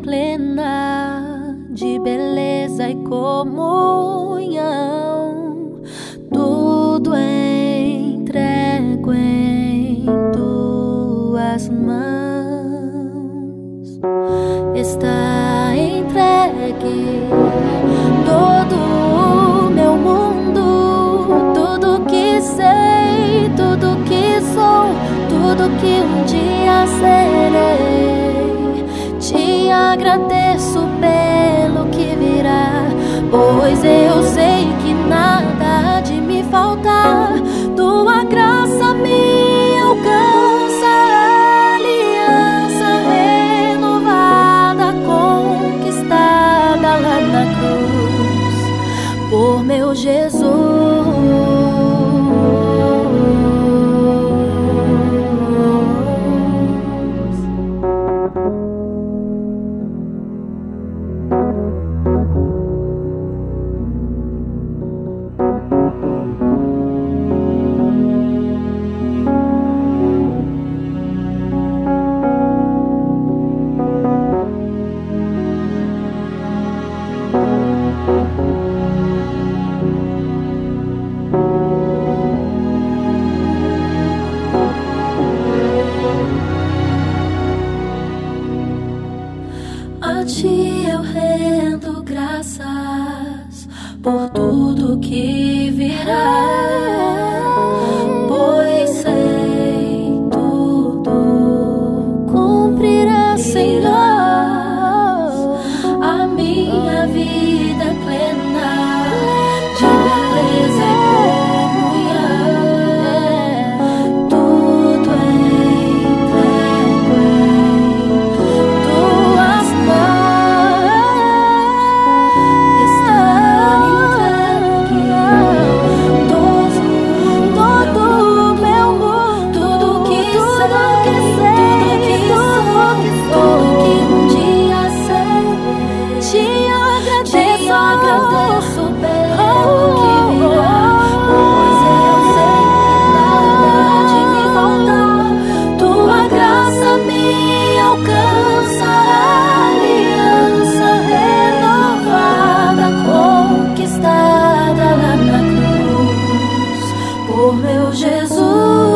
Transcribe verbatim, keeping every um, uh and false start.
plena de beleza e comunhão, tudo entrego em tuas mãos. Está entregue todo o meu mundo, tudo que sei, tudo que sou, tudo que um dia serei. Te agradeço pelo que virá, pois eu sei que nada há de me faltar. Tua graça me alcança, aliança renovada, conquistada lá na cruz, por meu Jesus. A ti eu rendo graças por tudo que virá, pois sei tudo cumprirá, Senhor. A minha vida é plena de beleza e comunhão, tudo entrego em tuas mãos. Está entregue todo, todo o meu mundo, tudo que sei, tudo que um dia sei. Te agradeço, agradeço pelo que virá, pois eu sei que nada há de me faltar. Tua graça me alcança, aliança renovada, conquistada lá na cruz, por meu Jesus.